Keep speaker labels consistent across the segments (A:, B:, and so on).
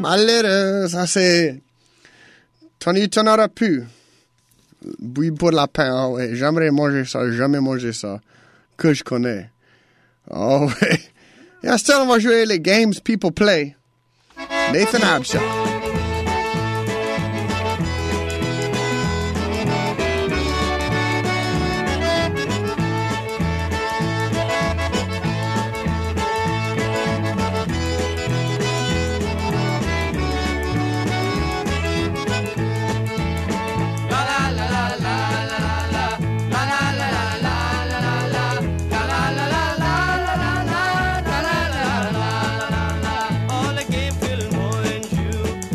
A: Malheureux, ça c'est... T'en auras plus. Oui, pour la pain, oh, ouais. J'aimerais manger ça, jamais manger ça. Que je connais. Oh, ouais. Et à ce temps, on va jouer les games people play. Nathan Abshaw.
B: All the game feel more than you.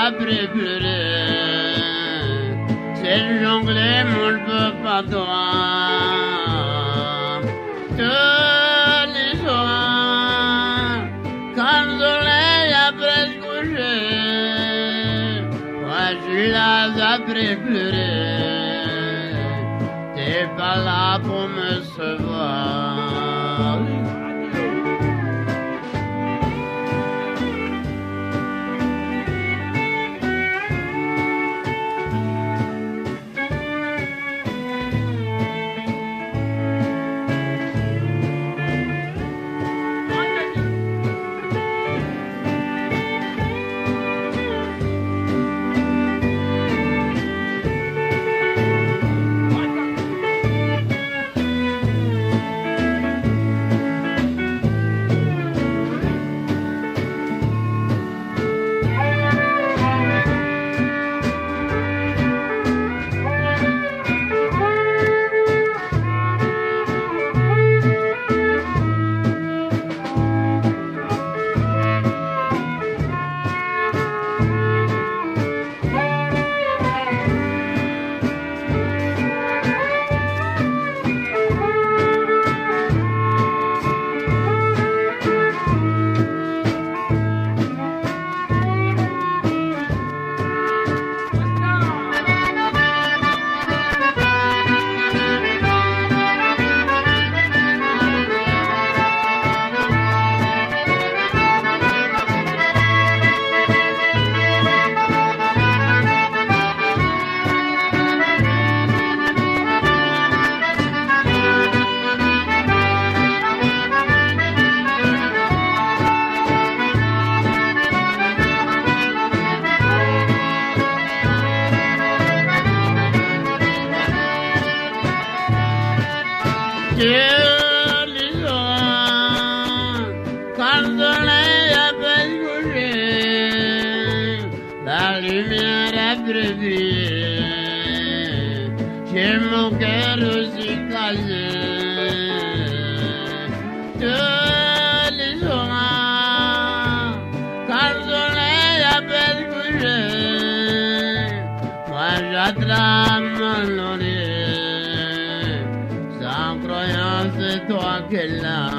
B: après pleurer. C'est le jongler, mon je peux pas droit. Tous les soirs, quand le soleil a presque couché, moi je suis là après pleurer. T'es pas là pour me sauver. Quand le soleil a peine couché, la lumière a brillé. J'ai mon cœur aussi cassé. Tous les soirs, quand le soleil a peine couché, moi j'attrape mon oreille, sans croyance c'est toi qui l'as.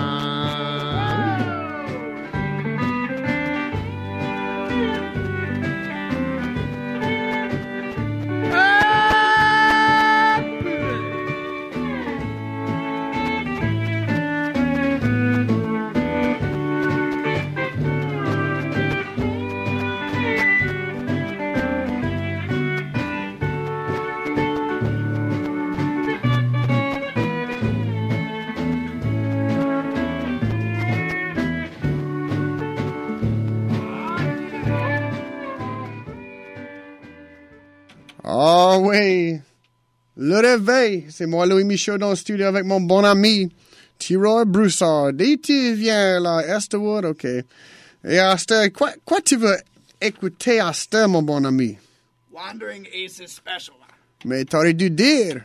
A: Ah oui, le réveil, c'est moi Louis Michaud dans le studio avec mon bon ami T-Roy Broussard. Et tu viens là, Estherwood, ok. Et Esther, quoi tu veux écouter Esther, mon bon ami?
C: Wandering Aces Special.
A: Mais t'aurais dû dire.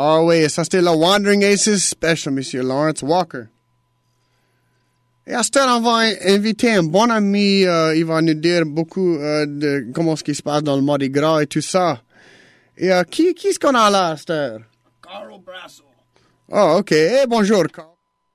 A: Ah oui, ça c'était le Wandering Aces Special, Monsieur Lawrence Walker. Et à ce temps, on va inviter un bon ami, il va nous dire beaucoup de comment ce qui se passe dans le Mardi Gras et tout ça. Et qui est-ce qu'on a là à cette heure?
C: Carl Brasso.
A: Oh, ok. Hey, bonjour, Carl.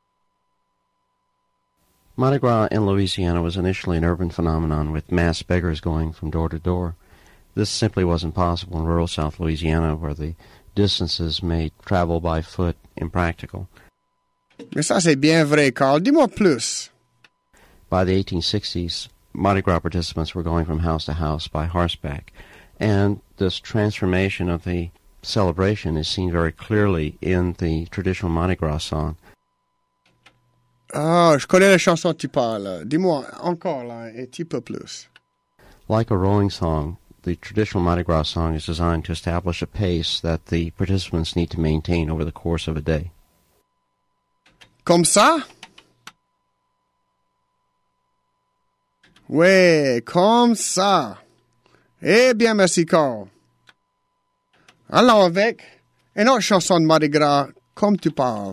D: Mardi Gras in Louisiana was initially an urban phenomenon with mass beggars going from door to door. This simply wasn't possible in rural South Louisiana where the distances made travel by foot impractical.
A: Mais ça, c'est bien vrai, Carl. Dis-moi plus.
D: By the 1860s, Mardi Gras participants were going from house to house by horseback, and this transformation of the celebration is seen very clearly in the traditional Mardi Gras song.
A: Ah, je connais la chanson que tu parles. Dis-moi encore là, un petit peu plus.
D: Like a rolling song, the traditional Mardi Gras song is designed to establish a pace that the participants need to maintain over the course of a day.
A: Comme ça? Ouais, comme ça. Eh bien, merci, Carl. Allons avec une autre chanson de Mardi Gras, comme tu parles.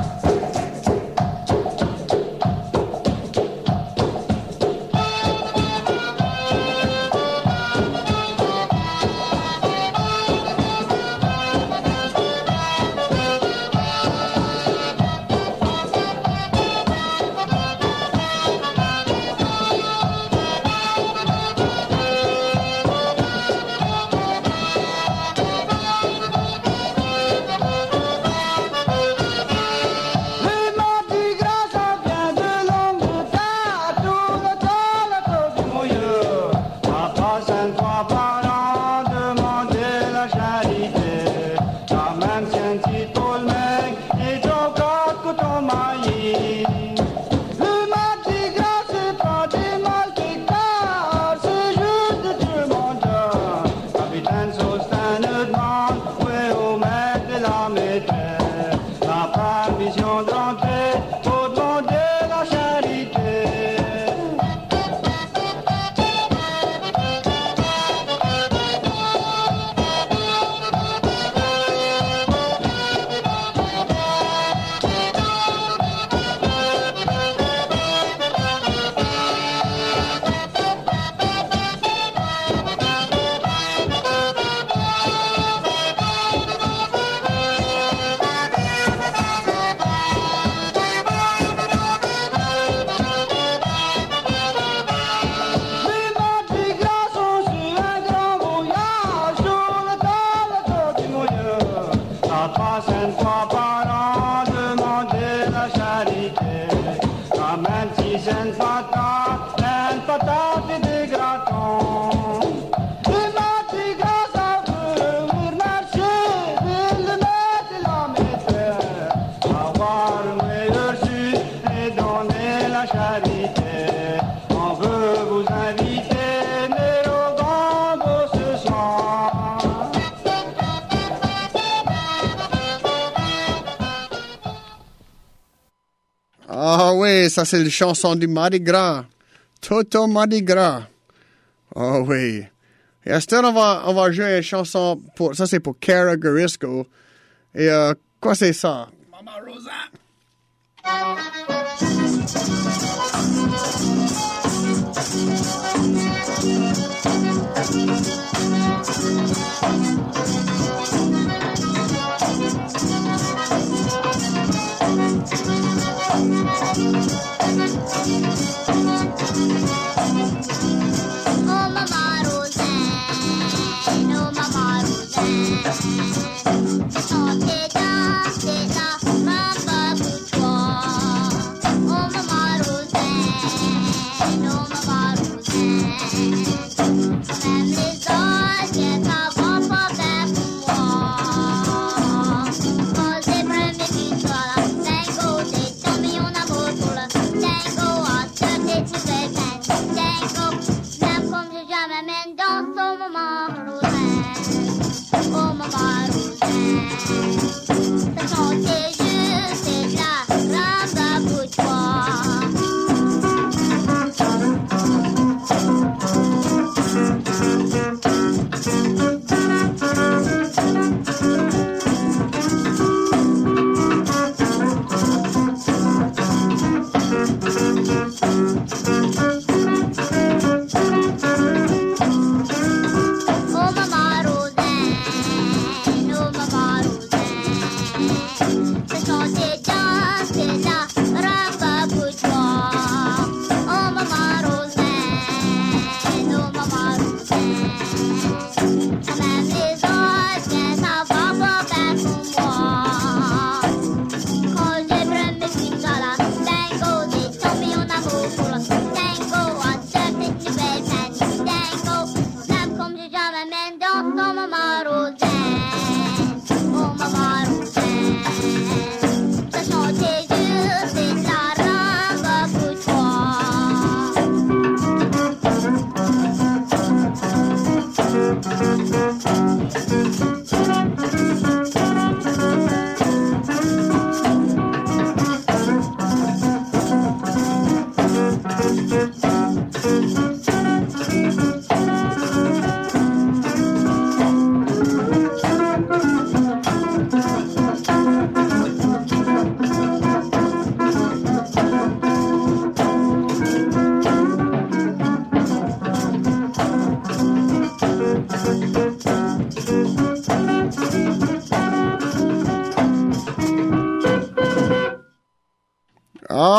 A: Ah oui, ça c'est la chanson du Mardi Gras. Toto Mardi Gras. Ah oui. Et à cette heure, on va jouer une chanson pour, ça c'est pour Cara Garisco. Et quoi c'est ça?
C: Mama Rosa.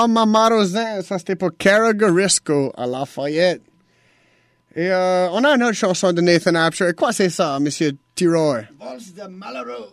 A: Maman Rosin, ça c'était pour Caragarisco à Lafayette. Et on a une autre chanson de Nathan Absher. Quoi c'est ça, Monsieur Tiroir?
C: Valse de Malheureux.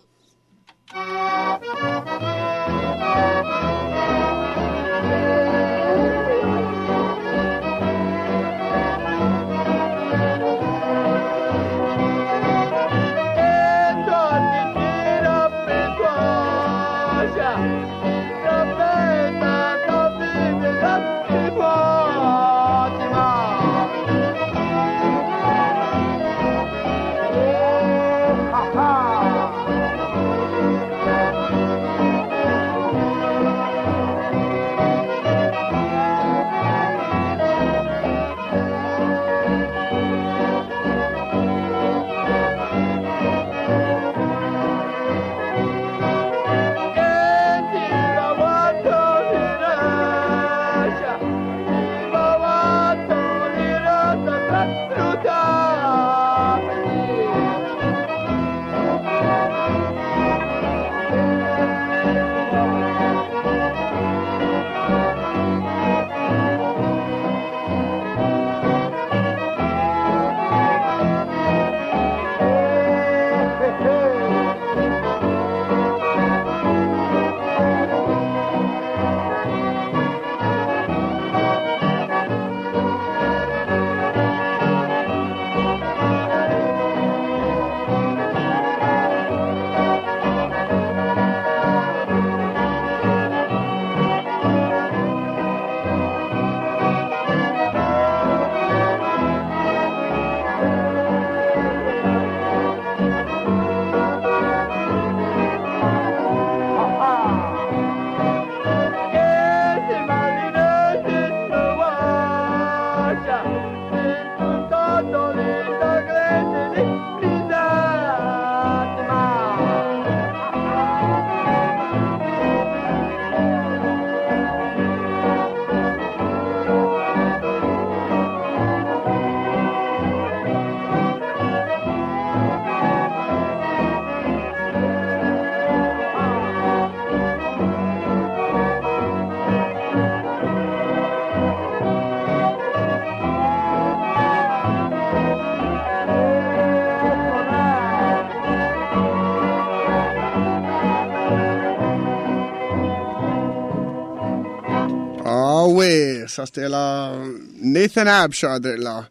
A: Oui, ça c'était la Nathan Absher de là.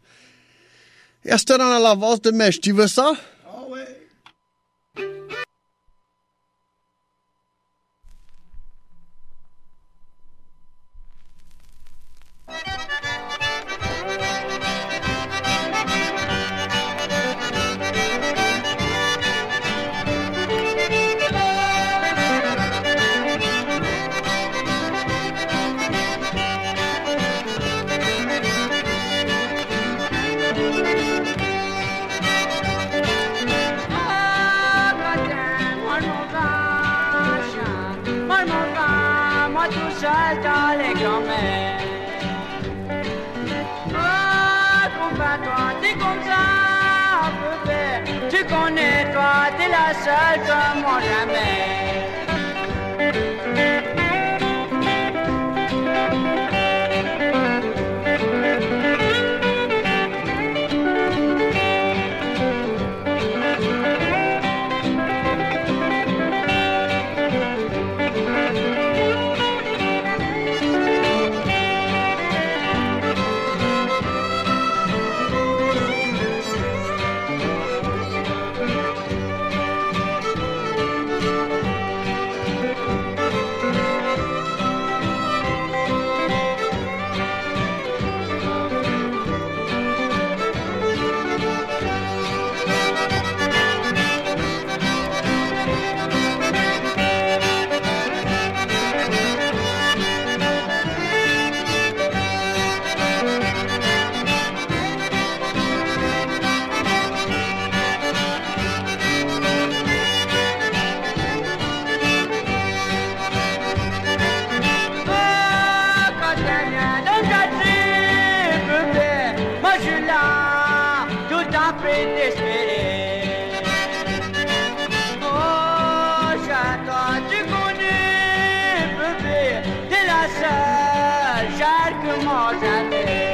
A: Et c'est dans la valse de mèche, tu veux ça?
C: Ah ouais.
E: Tu connais, toi, t'es la seule comme moi jamais. more jamais.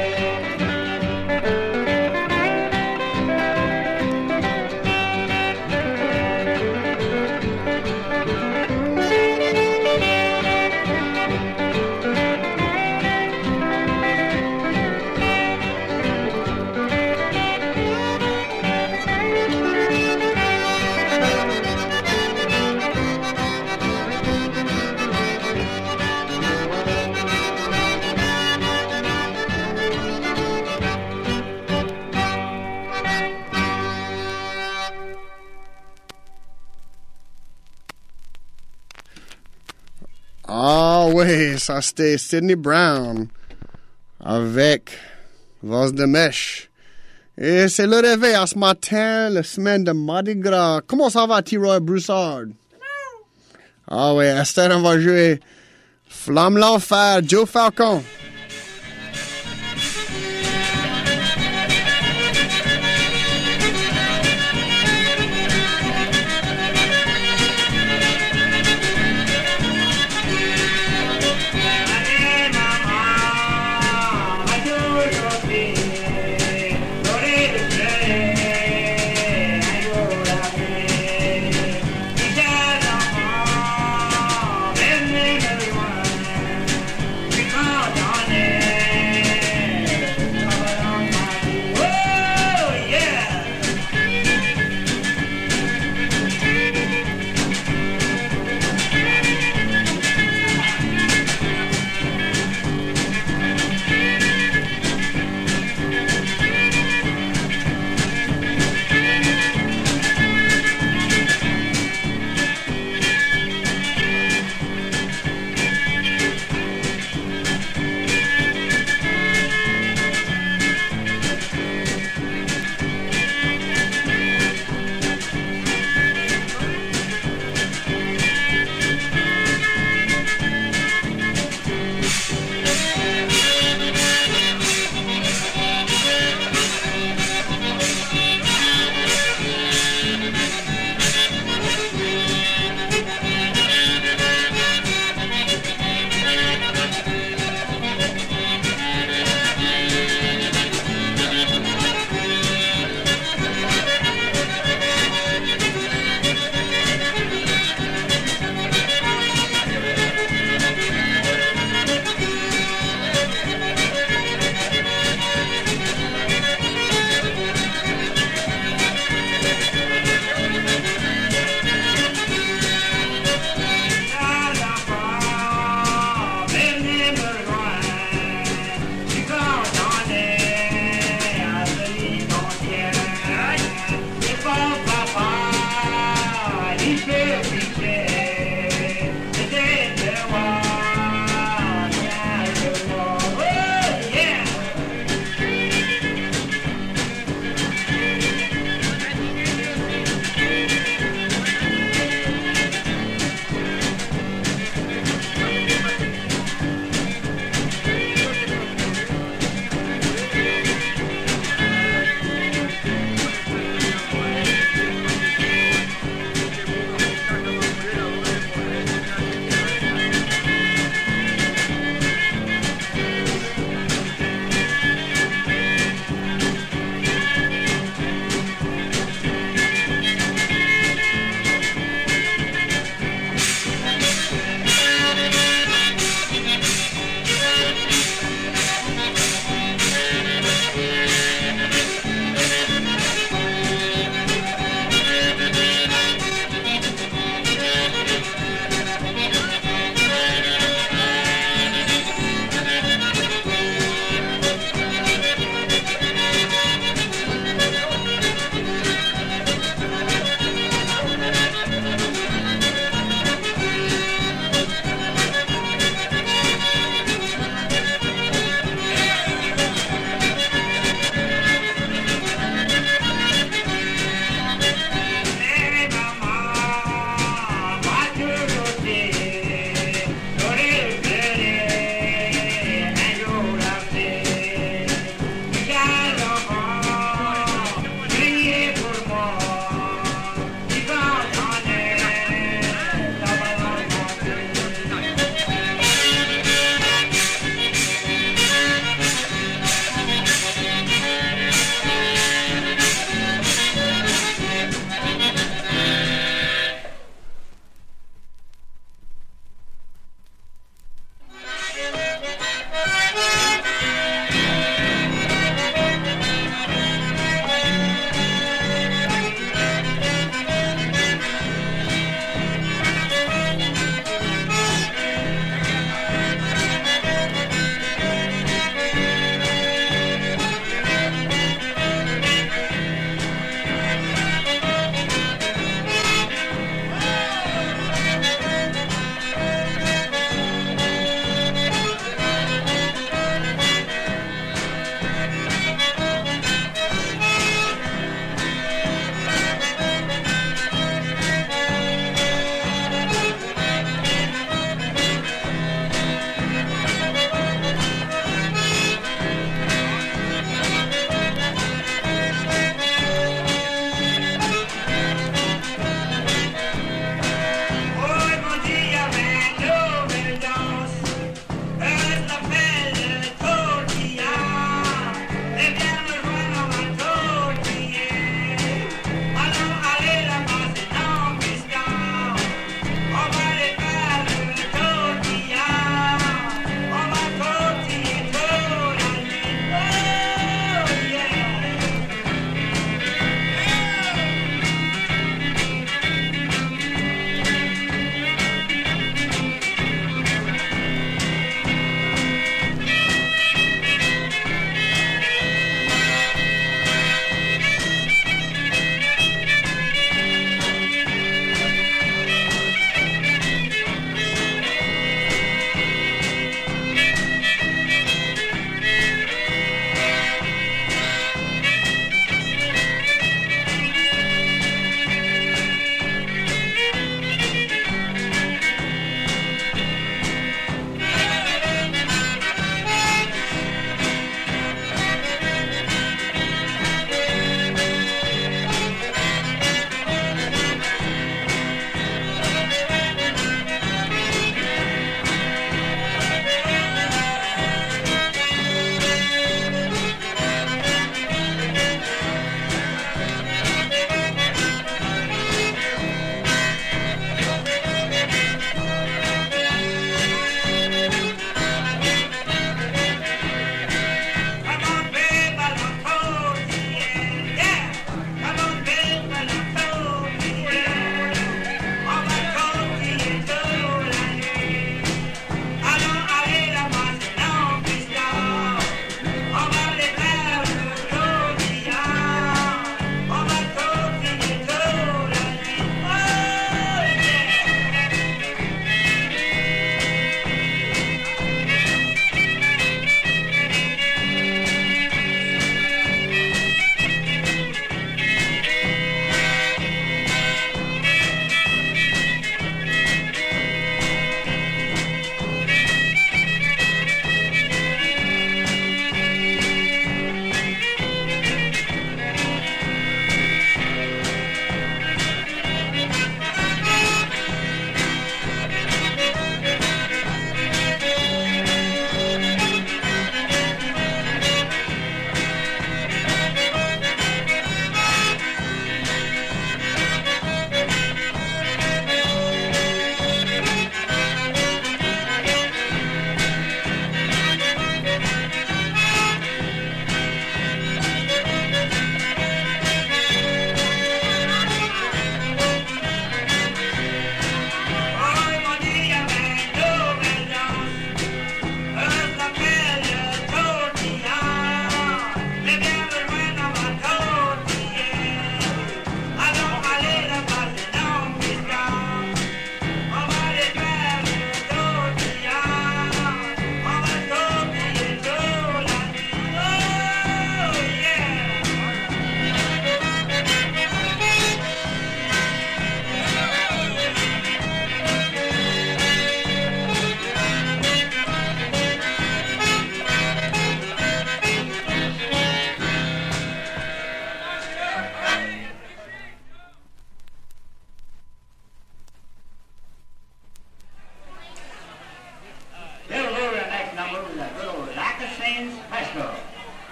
A: Ah oui, ça c'était Sidney Brown avec Voz de Mèche. Et c'est le réveil à ce matin, la semaine de Mardi Gras. Comment ça va, T-Roy Broussard? Ah oui, Esther, on va jouer Flamme l'Enfer, Joe Falcon.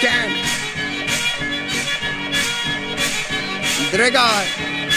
A: can. Dregar.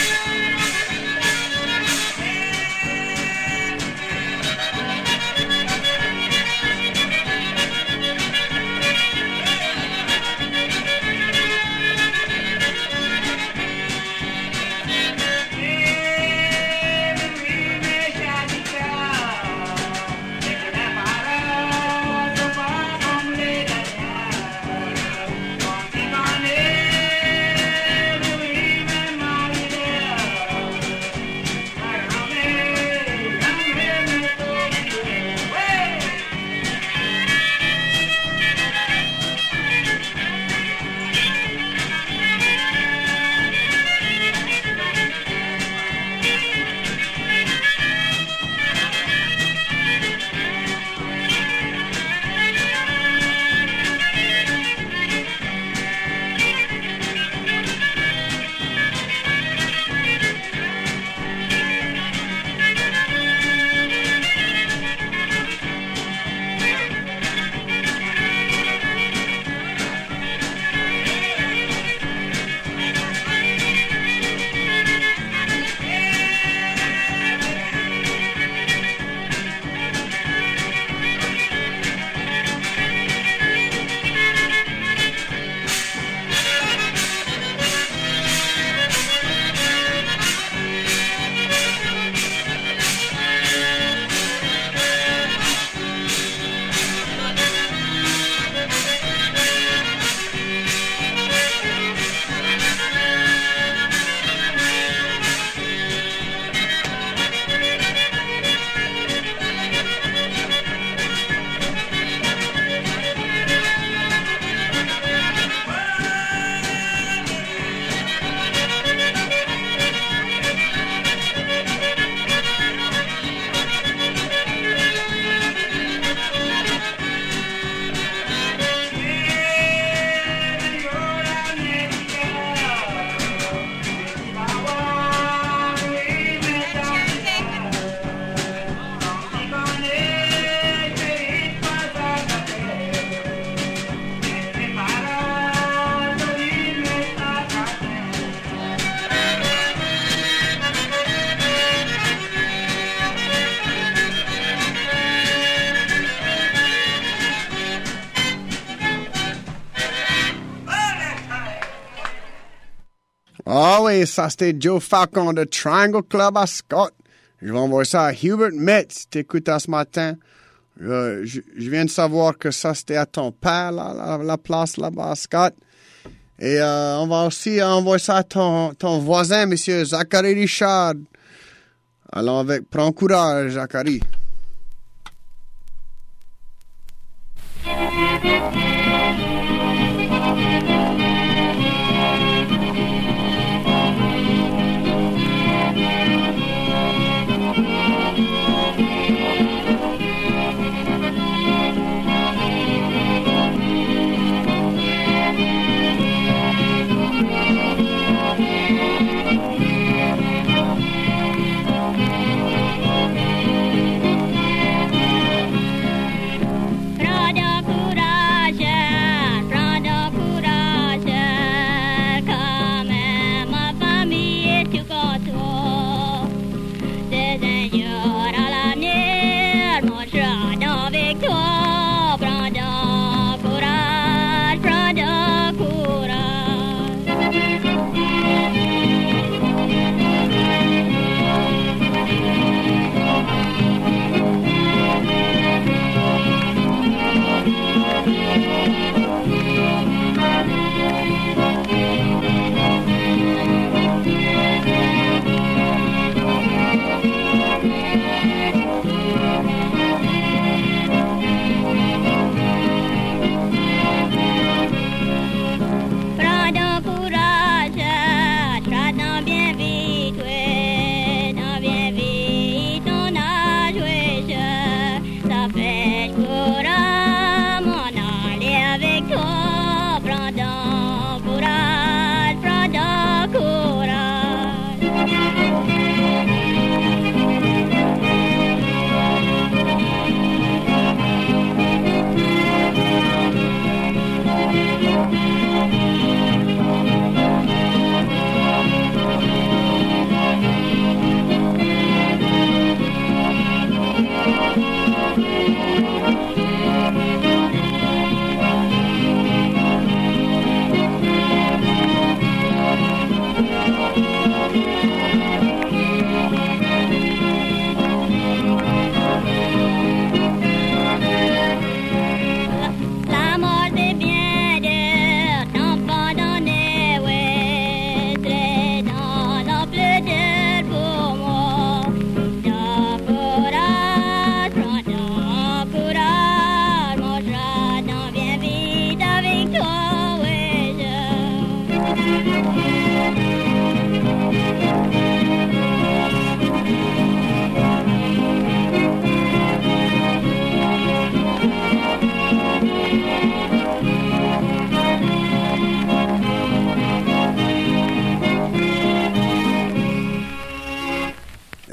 A: Ah oui, ça c'était Joe Falcon de Triangle Club à Scott. Je vais envoyer ça à Hubert Metz, t'écoutes ce matin. Je viens de savoir que ça c'était à ton père, la place là-bas à Scott. Et on va aussi envoyer ça à ton voisin, monsieur Zachary Richard. Allons avec, prends courage, Zachary.
F: Prends de courage,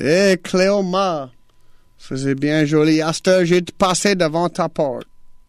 A: Eh, Cléoma, c'est bien joli. À cette heure, j'ai passé devant ta porte.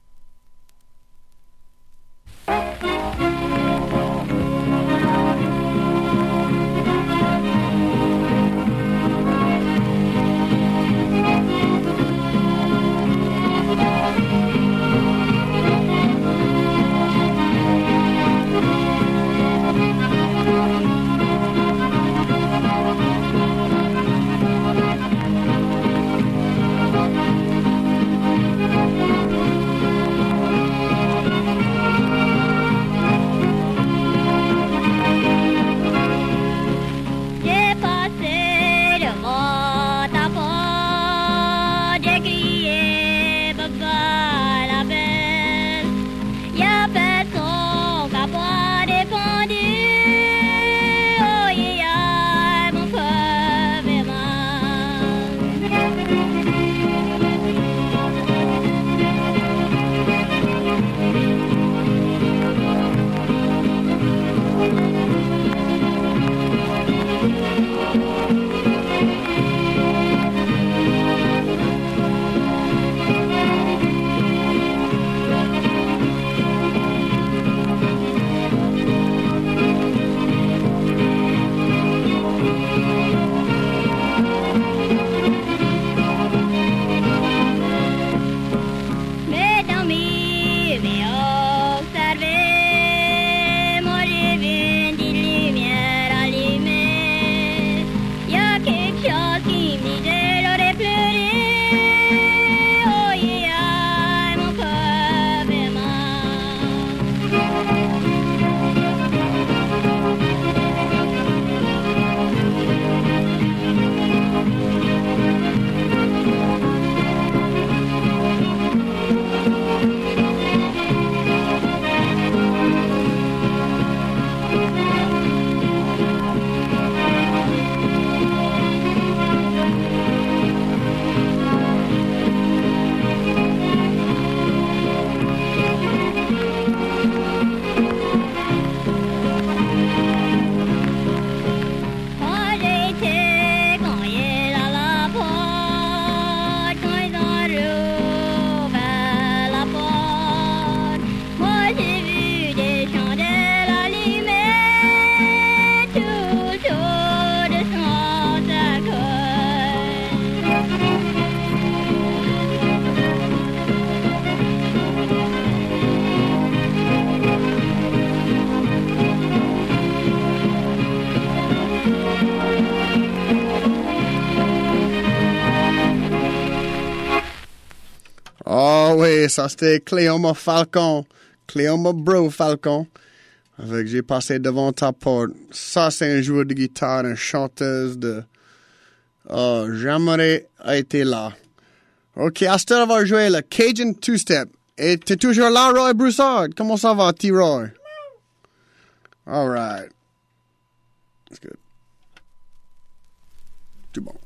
F: J'ai passé devant ta porte, j'ai crié baba la belle. Y'a personne qui a pas répondu. Oh yeah, mon cœur est Mes amis, j'ai observé mon rêve d'une lumière allumée. Y a quelque chose qui me disait j'aurais pleuré. Oh yeah, mon cœur est Quand j'étais cogné à la porte, quand ils ont rouvert la porte, moi j'ai vu des chandelles allumées tout autour de son cercueil.
A: Ah oui, ça c'était Cléoma Falcon. Cléoma Bro Falcon. Avec J'ai passé devant ta porte. Ça, c'est un joueur de guitare, une chanteuse de... Oh, j'aimerais être là. OK, à cette heure, on va jouer le Cajun Two-Step. Et t'es toujours là, Roy Broussard? Comment ça va, T-Roy? All right. That's good. Tout bon.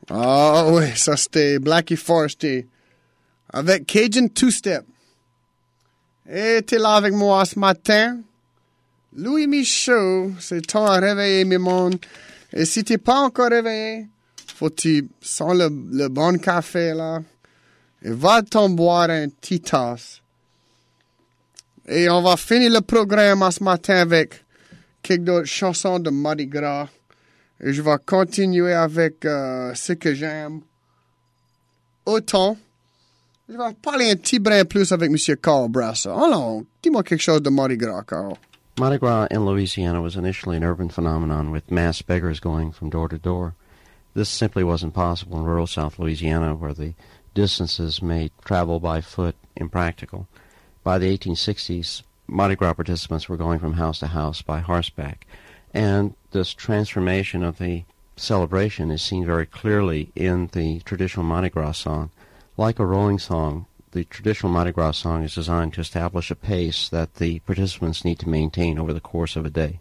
A: Ah oui, ça c'était Blackie Forestier avec Cajun Two-Step. Et t'es là avec moi ce matin. Louis Michaud, c'est temps à réveiller mes mondes. Et si t'es pas encore réveillé, faut que tu sens le bon café là. Et va t'en boire un petit tasse. Et on va finir le programme ce matin avec quelques d'autres chansons de Mardi Gras. Et je vais continuer avec ce que j'aime autant. Je vais parler un petit brin plus avec M. Carl Brasso. Alors, dis-moi quelque chose de Mardi Gras, Carl.
D: Mardi Gras in Louisiana was initially an urban phenomenon with mass beggars going from door to door. This simply wasn't possible in rural South Louisiana where the distances made travel by foot impractical. By the 1860s, Mardi Gras participants were going from house to house by horseback. And this transformation of the celebration is seen very clearly in the traditional Mardi Gras song. Like a rolling song, the traditional Mardi Gras song is designed to establish a pace that the participants need to maintain over the course of a day.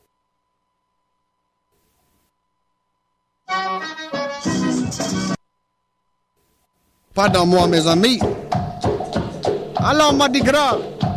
A: Pardon-moi, mes amis. Alors, Mardi Gras.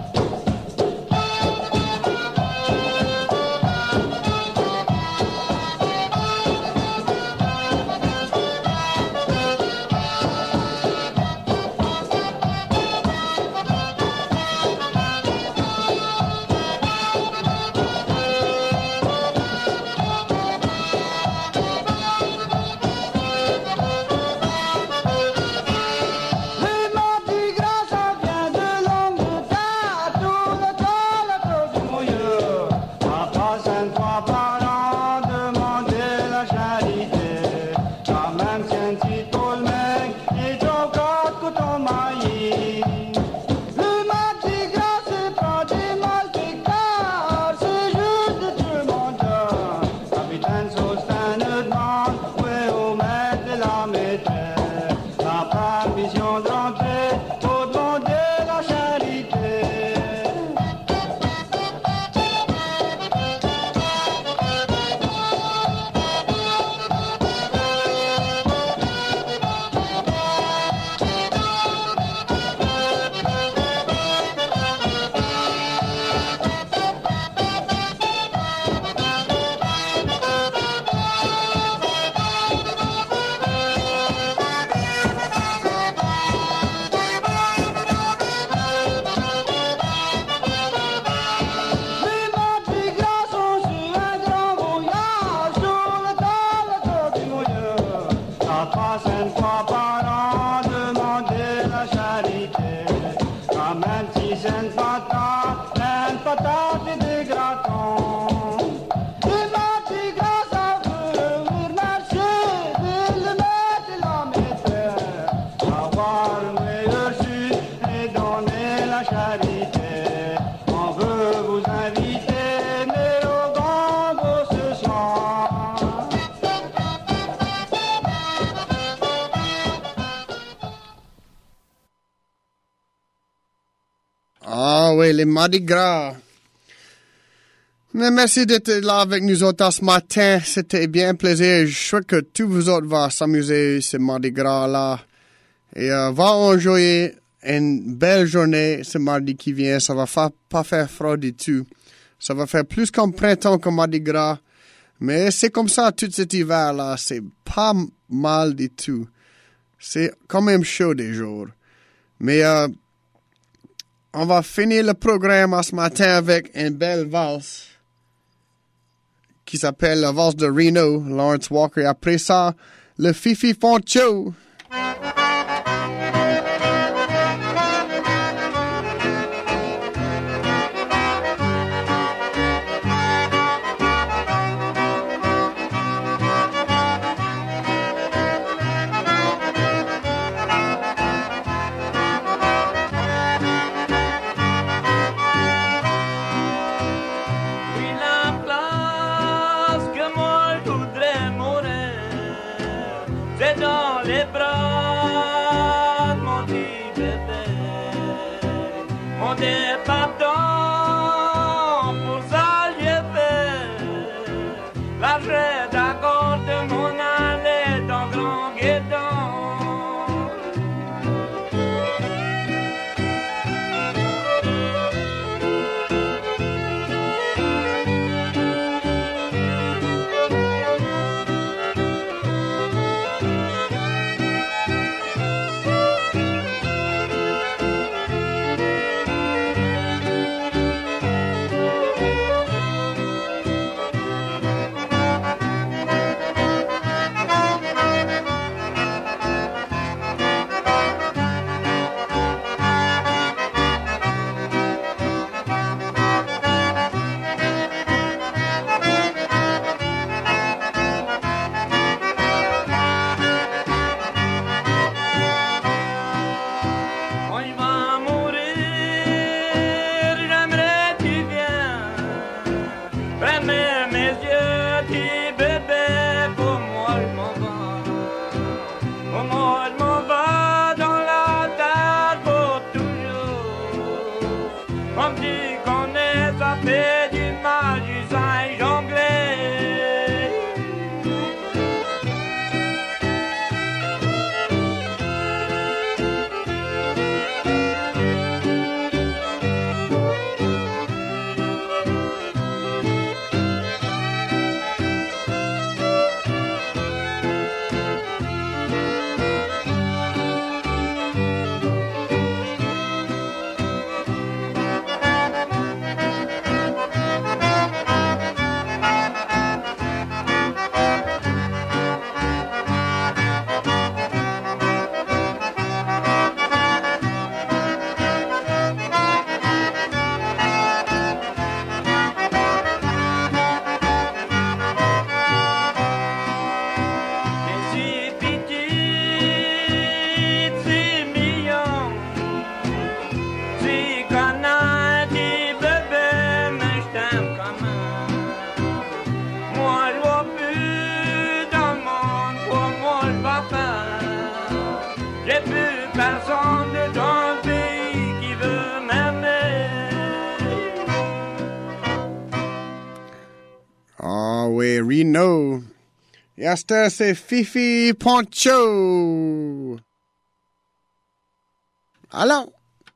A: Ah oui, les Mardi Gras. Mais merci d'être là avec nous autres ce matin. C'était bien plaisir. Je souhaite que tous vous autres vont s'amuser ce Mardi Gras là. Et va enjoyer une belle journée ce mardi qui vient. Ça va pas faire froid du tout. Ça va faire plus comme printemps que Mardi Gras. Mais c'est comme ça tout cet hiver là. C'est pas mal du tout. C'est quand même chaud des jours. Mais on va finir le programme ce matin avec une belle valse qui s'appelle la valse de Reno, Lawrence Walker. Et après ça, le Fifi Foncho.
E: La vraie d'accord de mon allée dans grand
A: ouais, Reno. Yasta, c'est Fifi Poncho. Allô?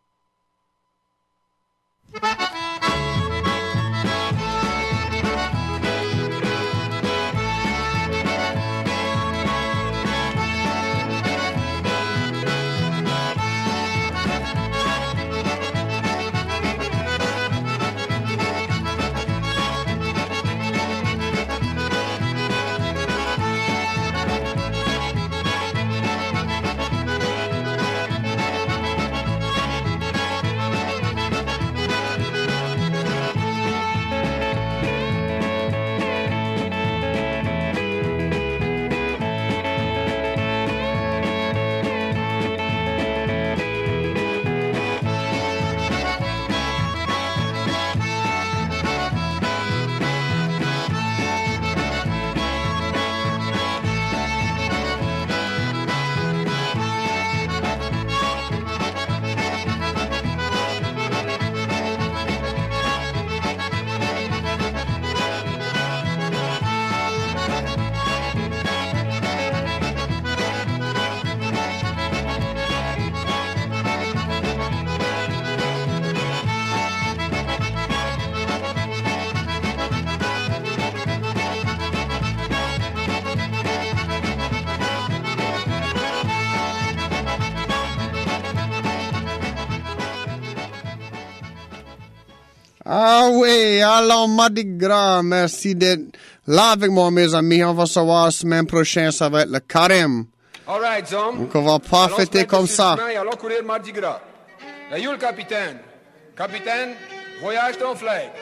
A: Ah oui, allons Mardi Gras, merci d'être là avec moi, mes amis. On va savoir la semaine prochaine, ça va être le carême.
G: All right, Zom.
A: Donc on va pas
G: Allons
A: fêter
G: se mettre
A: comme
G: sur
A: ça.
G: le chemin et allons courir Mardi Gras. Là, où le capitaine? Capitaine, voyage ton flag.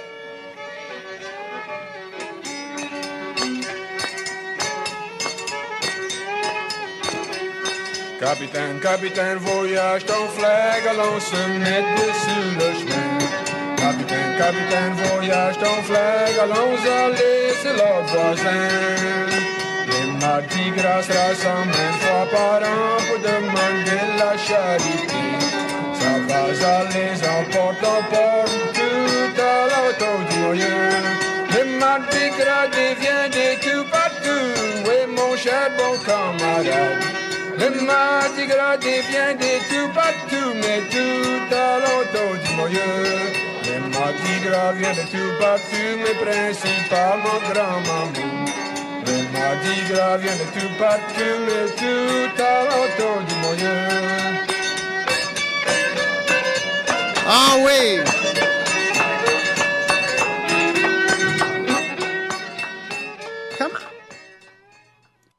G: Capitaine, capitaine, voyage ton flag, allons se mettre sur le chemin. Capitaine, capitaine, voyage ton flag, allons aller sur l'autre voisin. Les Mardi Gras se rassemblent une fois par an pour demander la charité. Ça va aller en porte tout à l'auto du moyen. Le Mardi Gras devient des tout partout, oui mon cher bon camarade. Le Mardi Gras devient des tout partout, mais tout à l'auto du moyen. Le Mardi Gras vient de tout partout, mais principalement grand-maman. Le Mardi Gras vient de tout partout, mais tout à l'auto du moyen.
A: Ah oui!